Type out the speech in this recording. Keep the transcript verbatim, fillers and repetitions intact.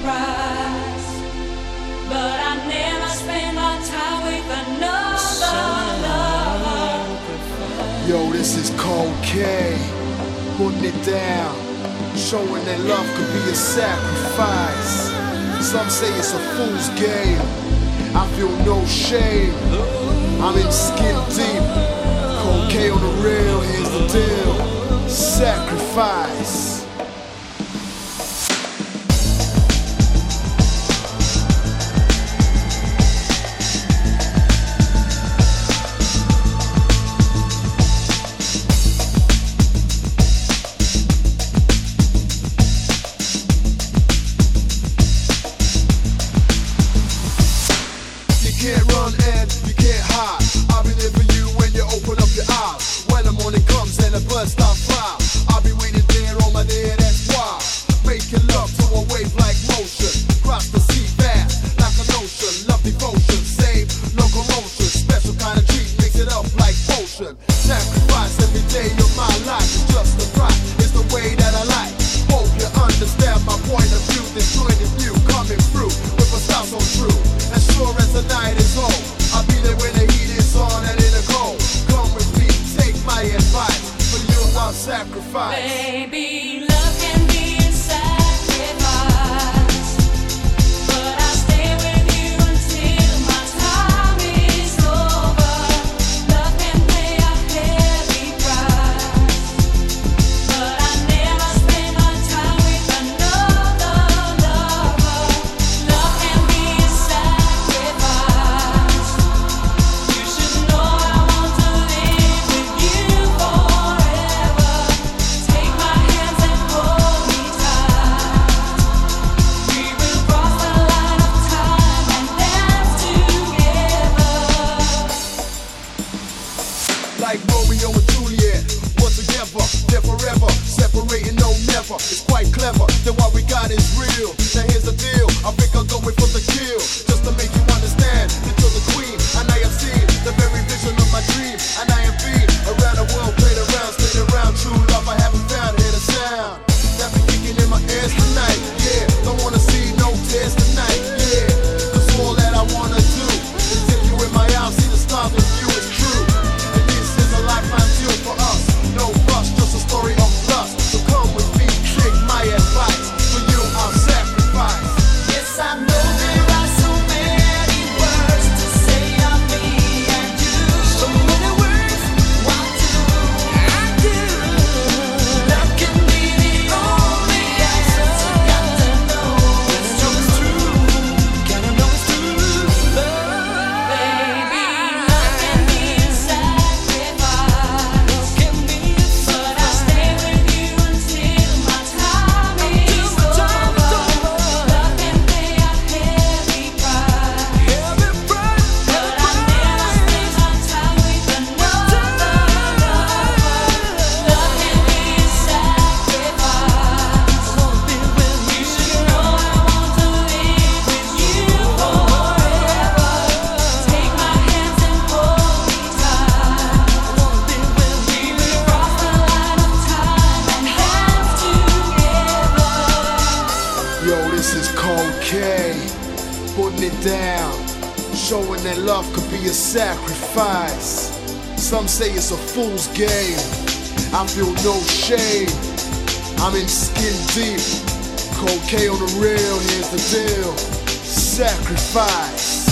price. But I never spend my time with another lover. Yo, this is Cold K, putting it down, showing that love could be a sacrifice. Some say it's a fool's game. I feel no shame. I'm in skin deep. Cold K on the real, here's the deal. Sacrifice. You can't run and you can't hide. I'll be there for you when you open up your eyes. When the morning comes and the blood starts flying, I'll be waiting there all my day, that's why. Making love to a wave-like motion. Cross the sea fast like an ocean. Love devotion, save no commotion. Special kind of treat, mix it up like potion. Sacrifice every day of my life is just the right. It's the way that I like. Hope you understand my point of view. This point of view coming through with a style so true. As sure as the night is on, I'll be there when the heat is on and in the cold. Come with me, take my advice. For you I'll sacrifice. Baby, love can be a sacrifice, but I'll stay with you until my time is over. Love can pay a heavy price, but I never spend my time with another lover. Love can be a sacrifice. You should know I want to live with you forever. Take my hands and hold me tight. We will cross the line of time and dance together. Like Romeo and Juliet, once together, they're forever, separating no never. It's quite clever, then what we got is real. Now here's the deal, I think I'm going for the kill, just to make you understand that you're the queen, and I have seen the very vision of my dream, and I have been around the world, played around, stayed around. True love I haven't found, hear the sound that be kicking in my ears tonight. Yeah, don't wanna see no tears tonight. Yeah, cause all that I wanna do is take you in my arms, see the stars with you. It's true. And this is a lifetime deal for us. No fuss, just a story of lust. So come with me, take my advice. For you, I'll sacrifice. Yes, I know there are so many words to say of me and you. So many words, what do I do? Love can be the only answer. Got to know it's true. Gotta know it's true. Baby, love can be a sacrifice. Love can be a sacrifice. But I'll stay with you until my time is over. Love can pay a heavy price. But I never spend my time with another lover. Love can be a sacrifice. You should know I want to live with you forever. Take my hands and hold me tight. We will cross the line of time and dance together. Yo, this is Cold K, putting it down, showing that love could be a sacrifice. Some say it's a fool's game. I feel no shame. I'm in skin deep. Cold K on the real, here's the deal. Sacrifice.